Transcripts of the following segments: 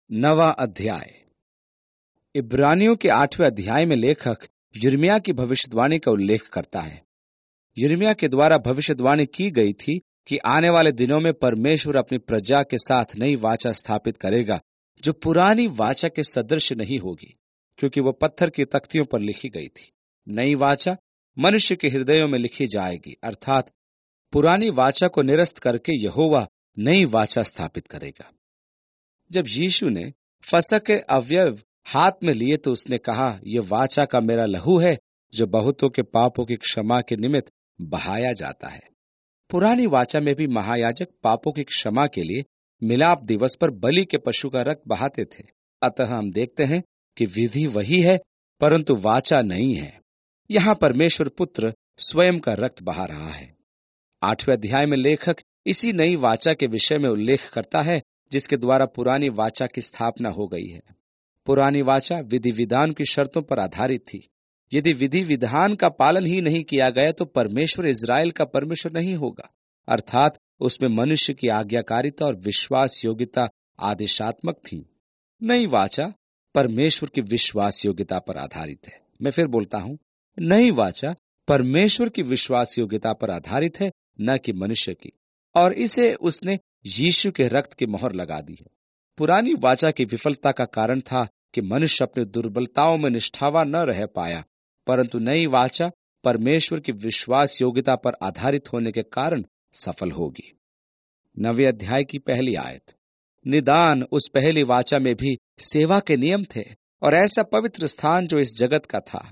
नवा अध्याय। इब्रानियों के 8वें अध्याय में लेखक यिर्मयाह की भविष्यवाणी का उल्लेख करता है। यिर्मयाह के द्वारा भविष्यवाणी की गई थी कि आने वाले दिनों में परमेश्वर अपनी प्रजा के साथ नई वाचा स्थापित करेगा, जो पुरानी वाचा के सदृश नहीं होगी, क्योंकि वो पत्थर की तख्तियों पर लिखी गई थी। नई वाचा मनुष्य के हृदयों में लिखी जाएगी, अर्थात पुरानी वाचा को निरस्त करके यहोवा नई वाचा स्थापित करेगा। जब यीशु ने फसह के अवयव हाथ में लिए तो उसने कहा, यह वाचा का मेरा लहू है, जो बहुतों के पापों की क्षमा के निमित्त बहाया जाता है। पुरानी वाचा में भी महायाजक पापों की क्षमा के लिए मिलाप दिवस पर बलि के पशु का रक्त बहाते थे। अतः हम देखते हैं कि विधि वही है, परंतु वाचा नहीं है। यहाँ परमेश्वर पुत्र स्वयं का रक्त बहा रहा है। 8वें अध्याय में लेखक इसी नई वाचा के विषय में उल्लेख करता है, जिसके द्वारा पुरानी वाचा की स्थापना हो गई है। पुरानी वाचा विधि विधान की शर्तों पर आधारित थी। यदि विधि विधान का पालन ही नहीं किया गया तो परमेश्वर इज़राइल का परमेश्वर नहीं होगा, अर्थात उसमें मनुष्य की आज्ञाकारिता और विश्वास योग्यता आदेशात्मक थी। नई वाचा परमेश्वर की विश्वास योग्यता पर आधारित है। मैं फिर बोलता हूं, नई वाचा परमेश्वर की विश्वास योग्यता पर आधारित है, न कि मनुष्य की, और इसे उसने यीशु के रक्त की मोहर लगा दी है। पुरानी वाचा की विफलता का कारण था कि मनुष्य अपनी दुर्बलताओं में निष्ठावान न रह पाया, परंतु नई वाचा परमेश्वर की विश्वास योग्यता पर आधारित होने के कारण सफल होगी। 9वें अध्याय की पहली आयत। निदान उस पहली वाचा में भी सेवा के नियम थे और ऐसा पवित्र स्थान जो इस जगत का था।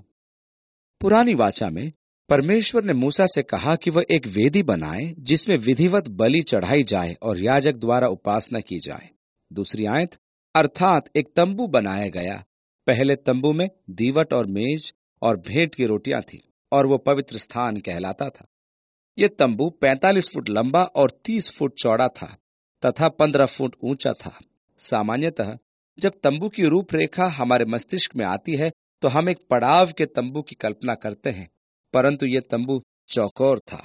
पुरानी वाचा में परमेश्वर ने मूसा से कहा कि वह एक वेदी बनाए जिसमें विधिवत बलि चढ़ाई जाए और याजक द्वारा उपासना की जाए। दूसरी आयत, अर्थात एक तंबू बनाया गया। पहले तंबू में दीवट और मेज और भेंट की रोटियां थी और वो पवित्र स्थान कहलाता था। यह तंबू 45 फुट लंबा और 30 फुट चौड़ा था तथा 15 फुट ऊंचा था। सामान्यतः जब तंबू की रूपरेखा हमारे मस्तिष्क में आती है तो हम एक पड़ाव के तंबू की कल्पना करते हैं, परंतु यह तंबू चौकोर था।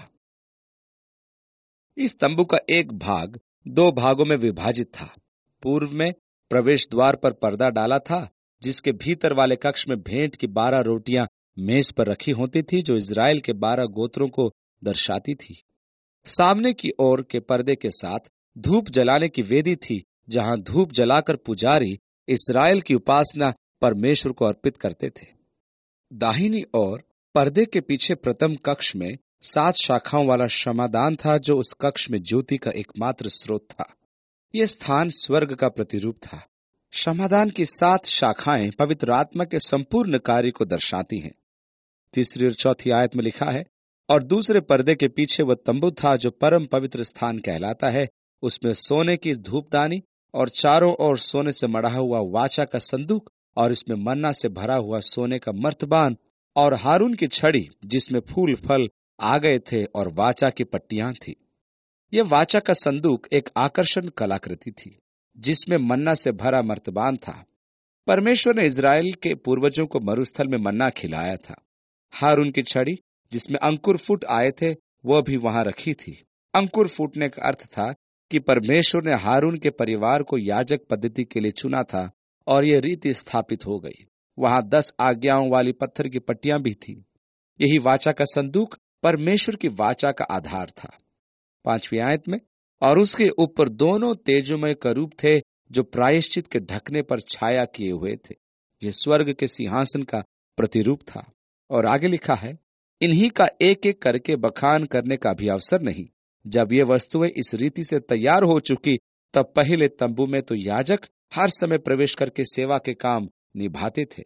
इस तंबू का एक भाग 2 भागों में विभाजित था। पूर्व में प्रवेश द्वार पर पर्दा डाला था, जिसके भीतर वाले कक्ष में भेंट की 12 रोटियां मेज पर रखी होती थी, जो इज़राइल के 12 गोत्रों को दर्शाती थी। सामने की ओर के पर्दे के साथ धूप जलाने की वेदी थी, जहां धूप जलाकर पुजारी इज़राइल की उपासना परमेश्वर को अर्पित करते थे। दाहिनी ओर पर्दे के पीछे प्रथम कक्ष में 7 शाखाओं वाला क्षमादान था, जो उस कक्ष में ज्योति का एकमात्र स्रोत था। यह स्थान स्वर्ग का प्रतिरूप था। क्षमादान की 7 शाखाएं पवित्र आत्मा के संपूर्ण कार्य को दर्शाती हैं। 3 और 4 आयत में लिखा है, और दूसरे पर्दे के पीछे वह तंबू था जो परम पवित्र स्थान कहलाता है। उसमें सोने की धूपदानी और चारों ओर सोने से मढ़ा हुआ वाचा का संदूक, और इसमें मन्ना से भरा हुआ सोने का मर्तबान और हारून की छड़ी जिसमें फूल फल आ गए थे, और वाचा की पट्टियां थी। यह वाचा का संदूक एक आकर्षण कलाकृति थी, जिसमें मन्ना से भरा मर्तबान था। परमेश्वर ने इज़राइल के पूर्वजों को मरुस्थल में मन्ना खिलाया था। हारून की छड़ी जिसमें अंकुर फूट आए थे, वह भी वहां रखी थी। अंकुर फूटने का अर्थ था कि परमेश्वर ने हारून के परिवार को याजक पद्धति के लिए चुना था, और यह रीति स्थापित हो गई। वहां 10 आज्ञाओं वाली पत्थर की पट्टियां भी थी। यही वाचा का संदूक परमेश्वर की वाचा का आधार था। 5वीं आयत में, और उसके ऊपर दोनों तेजोमय करूब थे, जो प्रायश्चित के ढकने पर छाया किए हुए थे। यह स्वर्ग के सिंहासन का प्रतिरूप था। और आगे लिखा है, इन्हीं का एक एक करके बखान करने का भी अवसर नहीं। जब ये वस्तुएं इस रीति से तैयार हो चुकी, तब पहले तंबू में तो याजक हर समय प्रवेश करके सेवा के काम निभाते थे।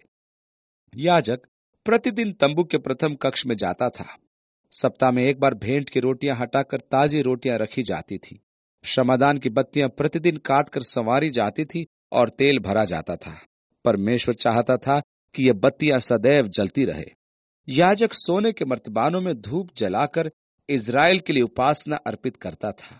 याजक प्रतिदिन तंबू के प्रथम कक्ष में जाता था। सप्ताह में एक बार भेंट की रोटियां हटाकर ताजी रोटियां रखी जाती थी। क्षमादान की बत्तियां प्रतिदिन काटकर संवारी जाती थी और तेल भरा जाता था। परमेश्वर चाहता था कि यह बत्तियां सदैव जलती रहे। याजक सोने के मर्तबानों में धूप जलाकर इज़राइल के लिए उपासना अर्पित करता था।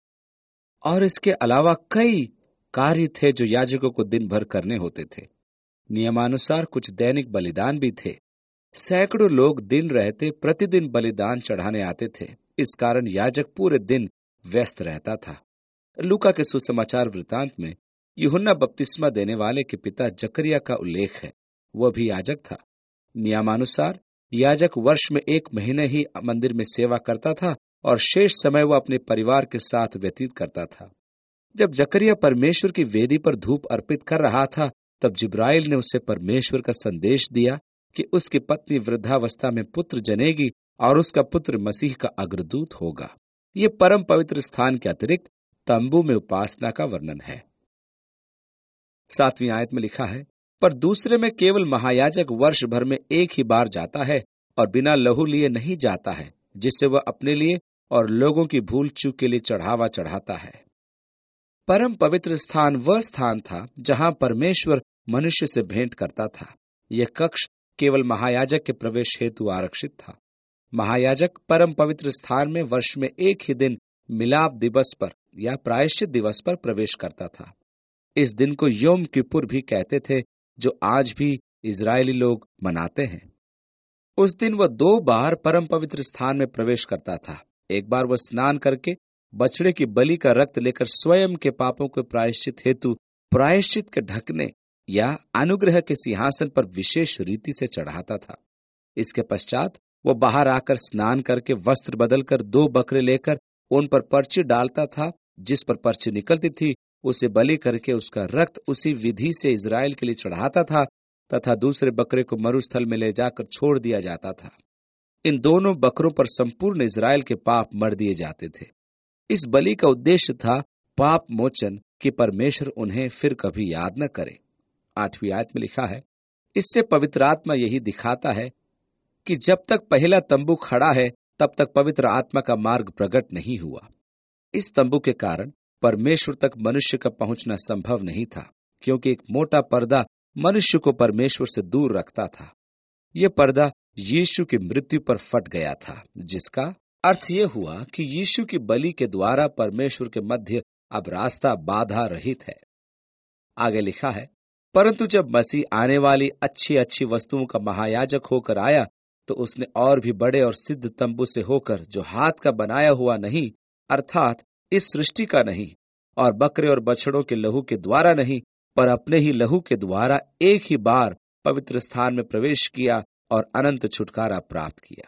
और इसके अलावा कई कार्य थे जो याजकों को दिन भर करने होते थे। नियमानुसार कुछ दैनिक बलिदान भी थे। सैकड़ों लोग दिन रहते प्रतिदिन बलिदान चढ़ाने आते थे। इस कारण याजक पूरे दिन व्यस्त रहता था। लूका के सुसमाचार वृतांत में यूहन्ना बपतिस्मा देने वाले के पिता जकरिया का उल्लेख है। वह भी याजक था। नियमानुसार याजक वर्ष में 1 महीने ही मंदिर में सेवा करता था और शेष समय वह अपने परिवार के साथ व्यतीत करता था। जब जकरिया परमेश्वर की वेदी पर धूप अर्पित कर रहा था, तब जिब्राइल ने उसे परमेश्वर का संदेश दिया कि उसकी पत्नी वृद्धावस्था में पुत्र जनेगी और उसका पुत्र मसीह का अग्रदूत होगा। ये परम पवित्र स्थान के अतिरिक्त तंबू में उपासना का वर्णन है। 7वीं आयत में लिखा है, पर दूसरे में केवल महायाजक वर्ष भर में एक ही बार जाता है और बिना लहू लिए नहीं जाता है, जिससे वह अपने लिए और लोगों की भूल चूक के लिए चढ़ावा चढ़ाता है। परम पवित्र स्थान वह स्थान था जहां परमेश्वर मनुष्य से भेंट करता था। यह कक्ष केवल महायाजक के प्रवेश हेतु आरक्षित था। महायाजक परम पवित्र स्थान में वर्ष में एक ही दिन मिलाप दिवस पर या प्रायश्चित दिवस पर प्रवेश करता था। इस दिन को योम किपुर भी कहते थे, जो आज भी इजरायली लोग मनाते हैं। उस दिन वह 2 बार परम पवित्र स्थान में प्रवेश करता था। एक बार वह स्नान करके बछड़े की बलि का रक्त लेकर स्वयं के पापों के प्रायश्चित हेतु प्रायश्चित के ढकने या अनुग्रह के सिंहासन पर विशेष रीति से चढ़ाता था। इसके पश्चात वह बाहर आकर स्नान करके वस्त्र बदलकर 2 बकरे लेकर उन पर पर्ची डालता था। जिस पर पर्ची निकलती थी उसे बलि करके उसका रक्त उसी विधि से इजराइल के लिए चढ़ाता था तथा दूसरे बकरे को मरुस्थल में ले जाकर छोड़ दिया जाता था। इन दोनों बकरों पर संपूर्ण इजराइल के पाप मर दिए जाते थे। इस बलि का उद्देश्य था पाप मोचन, कि परमेश्वर उन्हें फिर कभी याद न करे। 8वीं आयत में लिखा है, इससे पवित्र आत्मा यही दिखाता है कि जब तक पहला तंबू खड़ा है तब तक पवित्र आत्मा का मार्ग प्रकट नहीं हुआ। इस तंबू के कारण परमेश्वर तक मनुष्य का पहुंचना संभव नहीं था, क्योंकि एक मोटा पर्दा मनुष्य को परमेश्वर से दूर रखता था। यह पर्दा यीशु की मृत्यु पर फट गया था, जिसका अर्थ यह हुआ कि यीशु की बलि के द्वारा परमेश्वर के मध्य अब रास्ता बाधा रहित है। आगे लिखा है, परंतु जब मसीह आने वाली अच्छी अच्छी वस्तुओं का महायाजक होकर आया, तो उसने और भी बड़े और सिद्ध तंबू से होकर, जो हाथ का बनाया हुआ नहीं, अर्थात इस सृष्टि का नहीं, और बकरे और बछड़ों के लहू के द्वारा नहीं, पर अपने ही लहू के द्वारा एक ही बार पवित्र स्थान में प्रवेश किया और अनंत छुटकारा प्राप्त किया।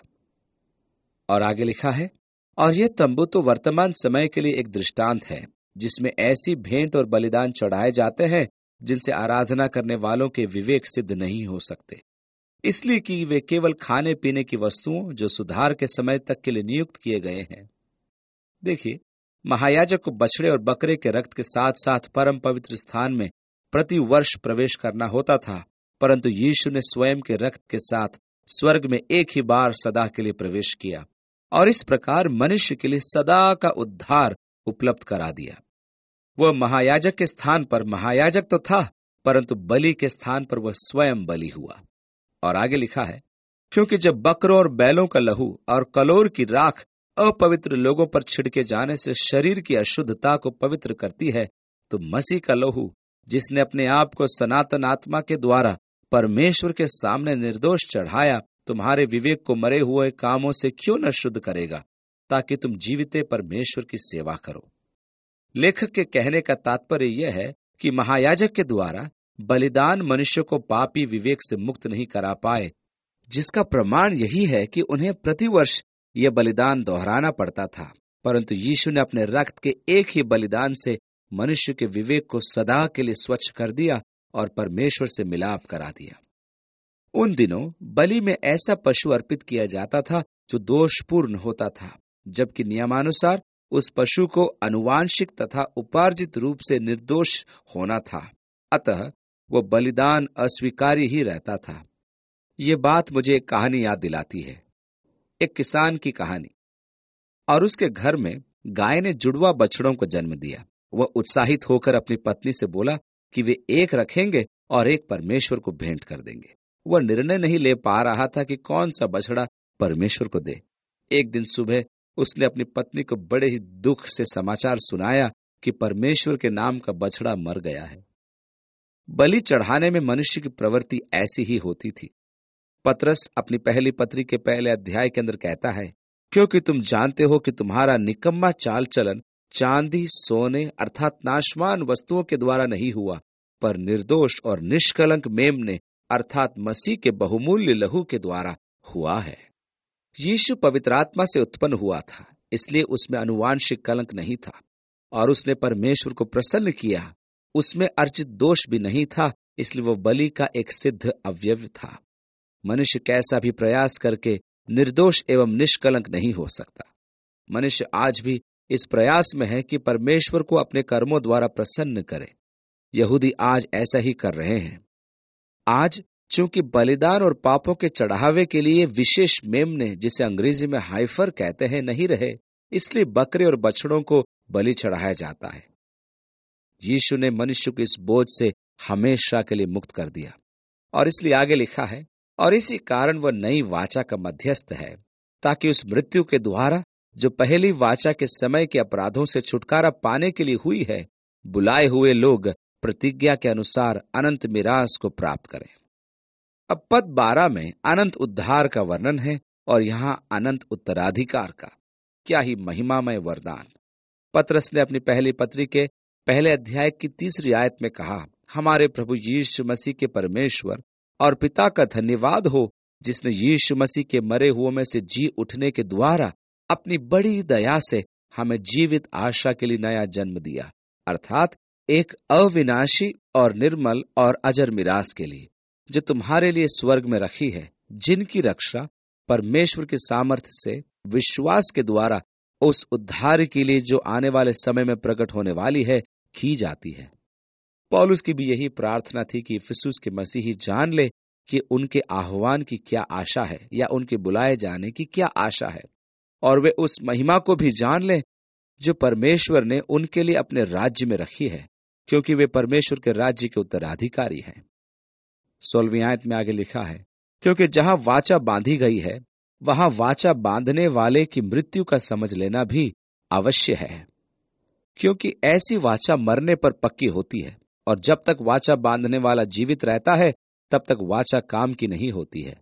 और आगे लिखा है, और यह तंबू तो वर्तमान समय के लिए एक दृष्टांत है, जिसमें ऐसी भेंट और बलिदान चढ़ाए जाते हैं जिनसे आराधना करने वालों के विवेक सिद्ध नहीं हो सकते, इसलिए कि वे केवल खाने पीने की वस्तुओं जो सुधार के समय तक के लिए नियुक्त किए गए हैं। देखिए, महायाजक को बछड़े और बकरे के रक्त के साथ साथ परम पवित्र स्थान में प्रति वर्ष प्रवेश करना होता था, परंतु यीशु ने स्वयं के रक्त के साथ स्वर्ग में एक ही बार सदा के लिए प्रवेश किया और इस प्रकार मनुष्य के लिए सदा का उद्धार उपलब्ध करा दिया। वह महायाजक के स्थान पर महायाजक तो था, परंतु बलि के स्थान पर वह स्वयं बलि हुआ। और आगे लिखा है, क्योंकि जब बकरों और बैलों का लहू और कलोर की राख अपवित्र लोगों पर छिड़के जाने से शरीर की अशुद्धता को पवित्र करती है, तो मसीह का लहू, जिसने अपने आप को सनातन आत्मा के द्वारा परमेश्वर के सामने निर्दोष चढ़ाया, तुम्हारे विवेक को मरे हुए कामों से क्यों न शुद्ध करेगा, ताकि तुम जीवित परमेश्वर की सेवा करो। लेखक के कहने का तात्पर्य यह है कि महायाजक के द्वारा बलिदान मनुष्य को पापी विवेक से मुक्त नहीं करा पाए, जिसका प्रमाण यही है कि उन्हें प्रतिवर्ष यह बलिदान दोहराना पड़ता था, परंतु यीशु ने अपने रक्त के एक ही बलिदान से मनुष्य के विवेक को सदा के लिए स्वच्छ कर दिया और परमेश्वर से मिलाप करा दिया। उन दिनों बलि में ऐसा पशु अर्पित किया जाता था जो दोषपूर्ण होता था, जबकि नियमानुसार उस पशु को आनुवांशिक तथा उपार्जित रूप से निर्दोष होना था, अतः वह बलिदान अस्वीकार्य ही रहता था। ये बात मुझे एक कहानी याद दिलाती है, एक किसान की कहानी। और उसके घर में गाय ने जुड़वा बछड़ों को जन्म दिया। वह उत्साहित होकर अपनी पत्नी से बोला कि वे एक रखेंगे और एक परमेश्वर को भेंट कर देंगे। वह निर्णय नहीं ले पा रहा था कि कौन सा बछड़ा परमेश्वर को दे। एक दिन सुबह उसने अपनी पत्नी को बड़े ही दुख से समाचार सुनाया कि परमेश्वर के नाम का बछड़ा मर गया है। बलि चढ़ाने में मनुष्य की प्रवृत्ति ऐसी ही होती थी। पतरस अपनी पहली पत्री के पहले अध्याय के अंदर कहता है, क्योंकि तुम जानते हो कि तुम्हारा निकम्मा चाल चलन चांदी सोने अर्थात नाशवान वस्तुओं के द्वारा नहीं हुआ, पर निर्दोष और निष्कलंक मेमने अर्थात मसीह के बहुमूल्य लहू के द्वारा हुआ है। यीशु पवित्र आत्मा से उत्पन्न हुआ था, इसलिए उसमें अनुवांशिक कलंक नहीं था और उसने परमेश्वर को प्रसन्न किया। उसमें अर्जित दोष भी नहीं था, इसलिए वो बलि का एक सिद्ध अवयव था। मनुष्य कैसा भी प्रयास करके निर्दोष एवं निष्कलंक नहीं हो सकता। मनुष्य आज भी इस प्रयास में है कि परमेश्वर को अपने कर्मों द्वारा प्रसन्न करे। यहूदी आज ऐसा ही कर रहे हैं। आज चूंकि बलिदान और पापों के चढ़ावे के लिए विशेष मेमने, जिसे अंग्रेजी में हाइफर कहते हैं, नहीं रहे, इसलिए बकरे और बछड़ों को बलि चढ़ाया जाता है। यीशु ने मनुष्य को इस बोझ से हमेशा के लिए मुक्त कर दिया और इसलिए आगे लिखा है, और इसी कारण वह नई वाचा का मध्यस्थ है, ताकि उस मृत्यु के द्वारा जो पहली वाचा के समय के अपराधों से छुटकारा पाने के लिए हुई है, बुलाए हुए लोग प्रतिज्ञा के अनुसार अनंत मिरास को प्राप्त करें। अब पद 12 में अनंत उद्धार का वर्णन है और यहाँ अनंत उत्तराधिकार का। क्या ही महिमामय वरदान! पतरस ने अपनी पहली पत्री के पहले अध्याय की 3 आयत में कहा, हमारे प्रभु यीशु मसीह के परमेश्वर और पिता का धन्यवाद हो, जिसने यीशु मसीह के मरे हुओं में से जी उठने के द्वारा अपनी बड़ी दया से हमें जीवित आशा के लिए नया जन्म दिया, अर्थात एक अविनाशी और निर्मल और अजर मिरास के लिए, जो तुम्हारे लिए स्वर्ग में रखी है, जिनकी रक्षा परमेश्वर के सामर्थ्य से विश्वास के द्वारा उस उद्धार के लिए जो आने वाले समय में प्रकट होने वाली है की जाती है। पौलुस की भी यही प्रार्थना थी कि इफिसुस के मसीही जान ले कि उनके आह्वान की क्या आशा है या उनके बुलाए जाने की क्या आशा है, और वे उस महिमा को भी जान ले जो परमेश्वर ने उनके लिए अपने राज्य में रखी है, क्योंकि वे परमेश्वर के राज्य के उत्तराधिकारी हैं। 16वीं आयत में आगे लिखा है, क्योंकि जहां वाचा बांधी गई है, वहां वाचा बांधने वाले की मृत्यु का समझ लेना भी अवश्य है, क्योंकि ऐसी वाचा मरने पर पक्की होती है, और जब तक वाचा बांधने वाला जीवित रहता है तब तक वाचा काम की नहीं होती है।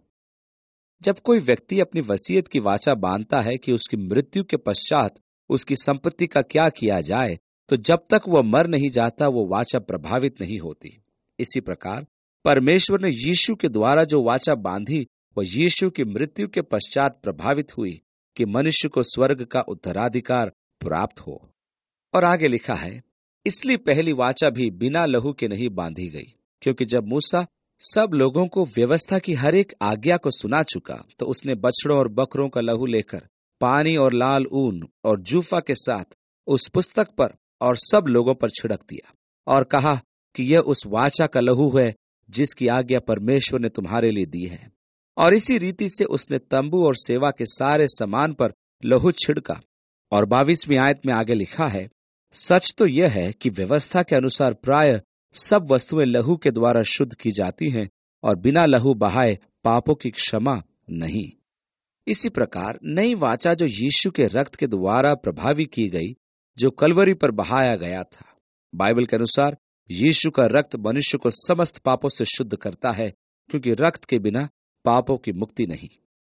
जब कोई व्यक्ति अपनी वसीयत की वाचा बांधता है कि उसकी मृत्यु के पश्चात उसकी संपत्ति का क्या किया जाए, तो जब तक वह मर नहीं जाता वो वाचा प्रभावित नहीं होती। इसी प्रकार परमेश्वर ने यीशु के द्वारा जो वाचा बांधी, वह यीशु की मृत्यु के पश्चात प्रभावित हुई कि मनुष्य को स्वर्ग का उत्तराधिकार प्राप्त हो। और आगे लिखा है, इसलिए पहली वाचा भी बिना लहू के नहीं बांधी गई, क्योंकि जब मूसा सब लोगों को व्यवस्था की हर एक आज्ञा को सुना चुका, तो उसने बछड़ों और बकरों का लहू लेकर पानी और लाल ऊन और जूफा के साथ उस पुस्तक पर और सब लोगों पर छिड़क दिया और कहा कि यह उस वाचा का लहू है जिसकी आज्ञा परमेश्वर ने तुम्हारे लिए दी है। और इसी रीति से उसने तंबू और सेवा के सारे सामान पर लहू छिड़का। और 22वीं आयत में आगे लिखा है, सच तो यह है कि व्यवस्था के अनुसार प्राय सब वस्तुएं लहू के द्वारा शुद्ध की जाती हैं, और बिना लहू बहाए पापों की क्षमा नहीं। इसी प्रकार नई वाचा जो यीशु के रक्त के द्वारा प्रभावी की गई, जो कलवरी पर बहाया गया था, बाइबल के अनुसार यीशु का रक्त मनुष्य को समस्त पापों से शुद्ध करता है, क्योंकि रक्त के बिना पापों की मुक्ति नहीं।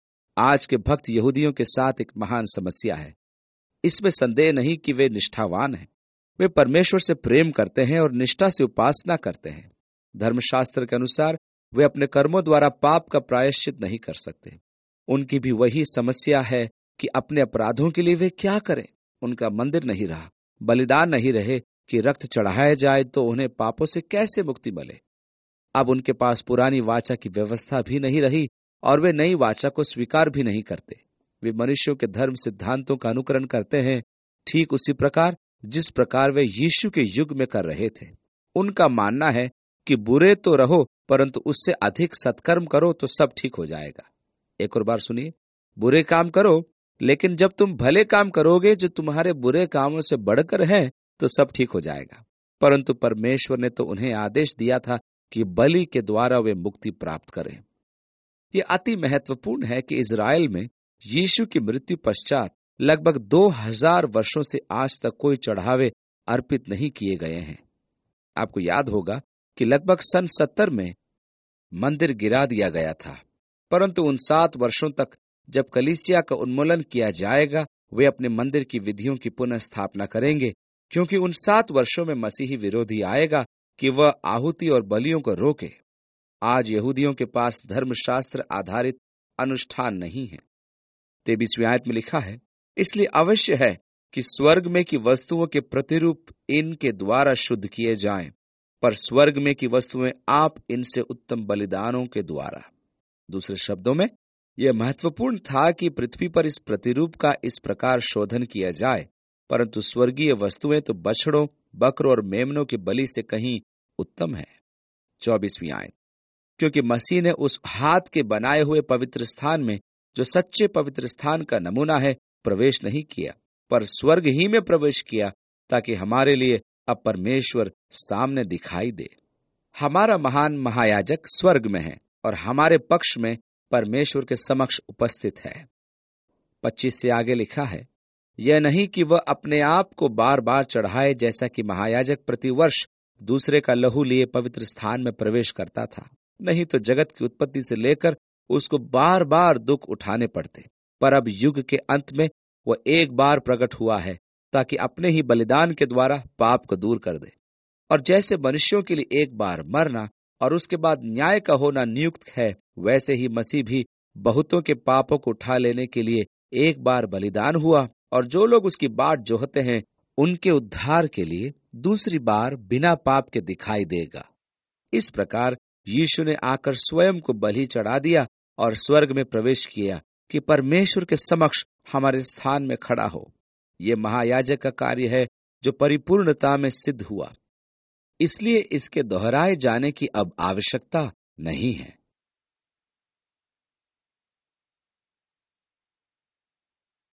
आज के भक्त यहूदियों के साथ एक महान समस्या है। इसमें संदेह नहीं कि वे निष्ठावान हैं, वे परमेश्वर से प्रेम करते हैं और निष्ठा से उपासना करते हैं। धर्मशास्त्र के अनुसार वे अपने कर्मों द्वारा पाप का प्रायश्चित नहीं कर सकते। उनकी भी वही समस्या है कि अपने अपराधों के लिए वे क्या करें। उनका मंदिर नहीं रहा, बलिदान नहीं रहे कि रक्त चढ़ाया जाए, तो उन्हें पापों से कैसे मुक्ति मिले। अब उनके पास पुरानी वाचा की व्यवस्था भी नहीं रही और वे नई वाचा को स्वीकार भी नहीं करते। वे मनुष्यों के धर्म सिद्धांतों का अनुकरण करते हैं, ठीक उसी प्रकार जिस प्रकार वे यीशु के युग में कर रहे थे। उनका मानना है कि बुरे तो रहो, परंतु उससे अधिक सत्कर्म करो तो सब ठीक हो जाएगा। एक और बार सुनिए, बुरे काम करो, लेकिन जब तुम भले काम करोगे जो तुम्हारे बुरे कामों से बढ़कर हैं, तो सब ठीक हो जाएगा। परंतु परमेश्वर ने तो उन्हें आदेश दिया था कि बलि के द्वारा वे मुक्ति प्राप्त करें। यह अति महत्वपूर्ण है कि इजराइल में यीशु की मृत्यु पश्चात लगभग 2000 वर्षों से आज तक कोई चढ़ावे अर्पित नहीं किए गए हैं। आपको याद होगा कि लगभग सन 70 में मंदिर गिरा दिया गया था, परंतु उन 7 वर्षों तक जब कलीसिया का उन्मूलन किया जाएगा वे अपने मंदिर की विधियों की पुनः स्थापना करेंगे, क्योंकि उन 7 वर्षों में मसीही विरोधी आएगा कि वह आहुति और बलियों को रोके। आज यहूदियों के पास धर्मशास्त्र आधारित अनुष्ठान नहीं है। 23वीं आयत में लिखा है, इसलिए अवश्य है कि स्वर्ग में की वस्तुओं के प्रतिरूप इनके द्वारा शुद्ध किए जाएं, पर स्वर्ग में की वस्तुएं आप इनसे उत्तम बलिदानों के द्वारा। दूसरे शब्दों में यह महत्वपूर्ण था कि पृथ्वी पर इस प्रतिरूप का इस प्रकार शोधन किया जाए, परंतु स्वर्गीय वस्तुएं तो बछड़ों, बकरों और मेमनों की बलि से कहीं उत्तम है। 24वीं आयत, क्योंकि मसीह ने उस हाथ के बनाए हुए पवित्र स्थान में, जो सच्चे पवित्र स्थान का नमूना है, प्रवेश नहीं किया, पर स्वर्ग ही में प्रवेश किया, ताकि हमारे लिए अब परमेश्वर सामने दिखाई दे। हमारा महान महायाजक स्वर्ग में है और हमारे पक्ष में परमेश्वर के समक्ष उपस्थित है। 25 से आगे लिखा है, यह नहीं कि वह अपने आप को बार बार चढ़ाए, जैसा कि महायाजक प्रतिवर्ष दूसरे का लहू लिए पवित्र स्थान में प्रवेश करता था। नहीं तो जगत की उत्पत्ति से लेकर उसको बार बार दुख उठाने पड़ते, पर अब युग के अंत में वह एक बार प्रकट हुआ है, ताकि अपने ही बलिदान के द्वारा पाप को दूर कर दे। और जैसे मनुष्यों के लिए एक बार मरना और उसके बाद न्याय का होना नियुक्त है, वैसे ही मसीह भी बहुतों के पापों को उठा लेने के लिए एक बार बलिदान हुआ, और जो लोग उसकी बाट जोहते हैं उनके उद्धार के लिए दूसरी बार बिना पाप के दिखाई देगा। इस प्रकार यीशु ने आकर स्वयं को बलि चढ़ा दिया और स्वर्ग में प्रवेश किया कि परमेश्वर के समक्ष हमारे स्थान में खड़ा हो। ये महायाजक का कार्य है जो परिपूर्णता में सिद्ध हुआ, इसलिए इसके दोहराए जाने की अब आवश्यकता नहीं है।